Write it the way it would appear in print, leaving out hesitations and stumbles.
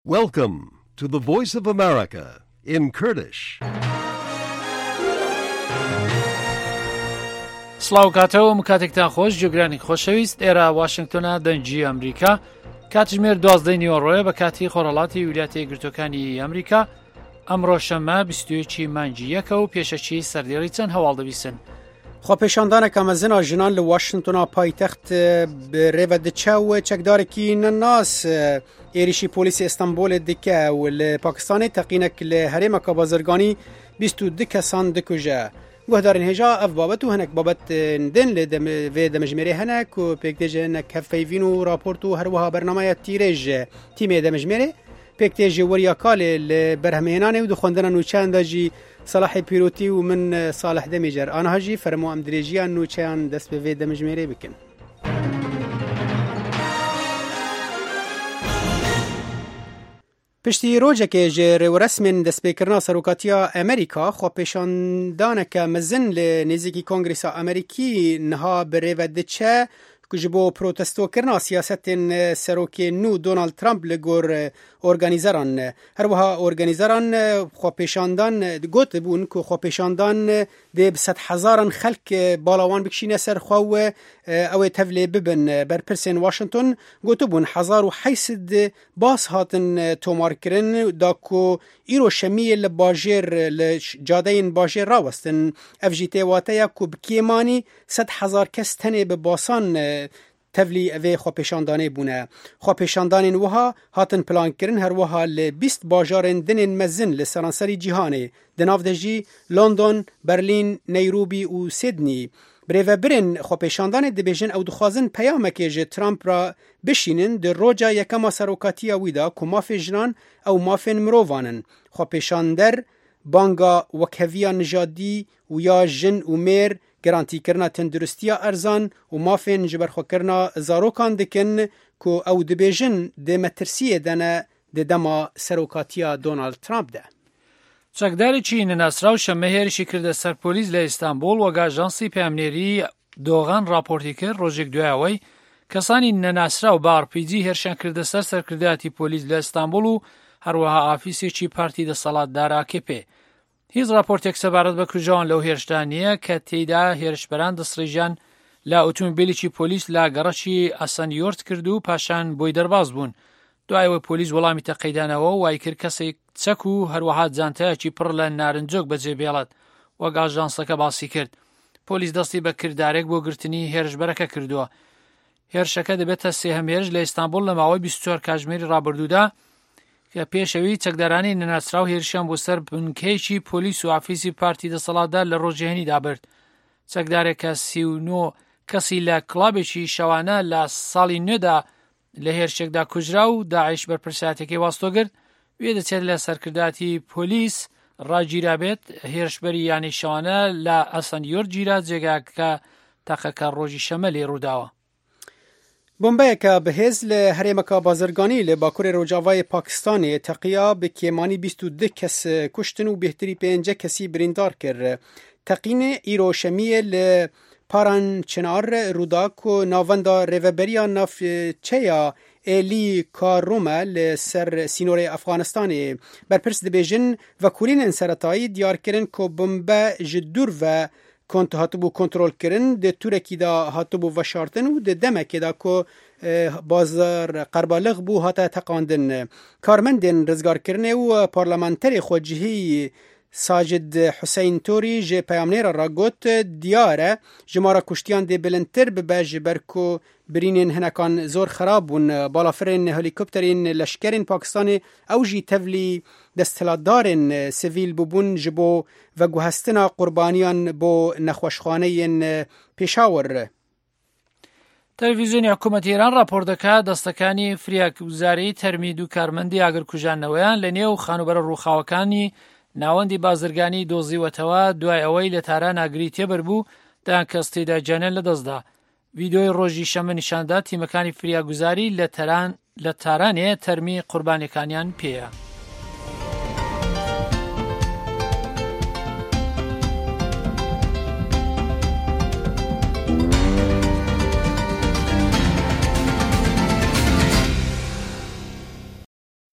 Welcome to the Voice of America in Kurdish. سڵاو کاتەوە کاتێکتان خۆش جوگرانی خۆشەویست ئێرە واشنگتۆنە دەنجی ئەمریکا کاتژمێر 12 نیوەڕۆیە بە کاتی خۆرەڵاتی ویلایەتە یەکگرتووەکانی ئەمریکا ئەمڕۆ شەممە 21 مانگی یەکە و پێشەچی سەردێڕی چەند هەواڵ دەبیستن. خۆپێشاندانێکە مەزنە ژنان لە واشنگتۆنا پایتەخت ڕێوە دچە و چەکدارێکی نەناس ئێریشی پۆلیسی ئێستانبولê dike û li Pakistanê teqînek li herêmeka bazirganî 22 kesan dikuje. Guhdarên hêja ev babet û hinek babetên din lê vê demejmêrê hene ku pêktêjê hinek hevpeyvîn û raport û her wiha bernameya tîrêj tîmê demejmêrê pêktêjê weriya kalê li berhemênanê û di xwendina nûçeyan de jî Salahê Pîrotî û min Salih Demîcer aniha jî fermo em dirêjiya nûçeyan dest bi vê demejmêrê bikin. Piştî rojekê ji rêweresmên destpêkirina serokatiya Amerîka xwepêşandaneke mezin li nêzîkî Kongresa Amerîkî niha bi rêve diçe ku ji bo protestokirina siyasetên serokê nû Donald Trump li gor organîzeran. Her wiha organîzeran xwepêşandan gotibûn ku xwepêşandan dê bi sed hezaran xelk balawan bikişîne ser xwe û ew ê tevlê bibin. Berpirsên Washington gotibûn 1800 bas hatin tomarkirin da ku îro şemiyê li bajêr li cadeyên bajêr rawestin. Ev jî tê wateya ku bi kêmanî 100,000 kes tenê bi basan tevlî evê xwepêşandanê bûne. Xwepêşandanên wiha hatin plankirin her wiha li 20 bajarên dinên mezin li seranserî cîhanê di nav de jî London, Berlîn, Neyrobi û Sydney. Birêvebirên xwepêşandanê dibêjin ew dixwazin peyamekê ji Trump ra bişînin di roja yekema serokatiya wî da ku mafê jinan ew mafên mirovan in. Xwepêşander banga wekheviya nijadî û ya jin û mêr gerantîkirina tenduristiya erzan û mafên ji berxwekirina zarokan dikin ku ew dibêjin dê metirsiyê de ne di dema serokatiya Donald Trump de. چەکدارێکی نەناسراو شەممە هێرشی کردە سەر پۆلیس لە ئیستانبول وەک ئاژانسی پەیامنێری دۆغان راپۆرتی کرد ڕۆژێک دوایەوەی کەسانی نەناسراو بە RPG هێرشیان کردە سەر سەرکردایەتی پۆلیس لە ئیستانبول و هەروەها ئافیسێکی پارتی دەسەڵاتدارا AKP. هیچ راپۆرتێک سەبارەت بە کوژاوان لەو هێرشدا نییە کە تێیدا هێرشبەران دەسڕێژیان لە ئۆتۆمبیلێکی پۆلیس لە گەڕەکی ئەسەنیۆرت کرد و پاشان بۆی دەرباز بوون. دوایەوە پۆلیس وەڵامی تەقەیدانەوە وای کرد کەسێک چەک و هەروەها جانتایەکی پڕ لە نارنجۆک بەجێبێڵێت وەک ئاژانسەکە باسی کرد. پۆلیس دەستی بە کردارێک بۆ گرتنی هێرشبەرەکە کردووە. هێرشەکە دەبێتە سێهەم هێرش لە ئیستانبول لە ماوەی 24 کاتژمێری ڕابردوودا کە پێشەوی چەکدارانی نەناسراو هێرشیان بۆ سەر بنکەیەکی پۆلیس و ئافیسی پارتی دەسەڵاتدار لە ڕۆژێنیدا برد. چەکدارێکە 39 کەسی لە کڵابێکی شەوانە لە ساڵی نوێدا لە هێرشێکدا کوژرا و داعش بەرپرساتێکی واستۆگرت وێ دەچێت لە سەرکرداتی پۆلیس ڕاگیرابێت هێرشبەری یانی شەوانە لە ئەسەنیۆر گیرا جێگاکە تاقەکە ڕۆژی شەمە لێ ڕووداوە. بۆمبەیەکە بەهێز لە هەرێمەکە بازرگانی لە باکوورێ ڕۆژاوای پاکستانê teqiya bi kêmanî 22 kes kuştin û bêhtirî 5 kesî birîndar kir. Teqînê îro şemiyê li Paran Çınar rûda ku navenda rêveberiya navçeya Êlî Karome li ser sînorê Efxanistanê berpirs dibêjin vekulînên seretayî diyarkirin ku bombe ji dûr ve hatibû kontrolkirin di tûrekî da hatibû veşartin û di demekê da ku bazar qerbalix bû hate teqandin. Karmendên rizgarkirinê û parlamenterê xwecihî Sajid Hüseyin Torî ji peyamnêra ra got diyar e jimara kuştiyan dê bilindtir bibe ji ber ku birînên hinekan zor xerab bûn. Balafirên helîkopterên leşkerên Pakistanê ew jî tevlî desthilatdarên sivîl bûbûn ji bo veguhestina qurbaniyan bo nexweşxaneyên Peshawar. تەلەڤیزیۆنی حکوومەتی ئێران راپۆر دەکات دەستەکانی فریاگوزاری تەرمید و کارمەندی ئاگرکوژانەوەیان لە نێو خانوبەرە ڕووخاوەکانی ناوەندی بازرگانی دۆزیوەتەوە دوای ئەوەی لە تاران ئاگری تێبەر بوو دایان کەس تێداگیانیان لەدەستدا. ڤیدۆی ڕۆژی شەمە نیشاندا تیمەکانی فریاگوزاری لە تارانێ تەرمی قوربانیەکانیان پێیە.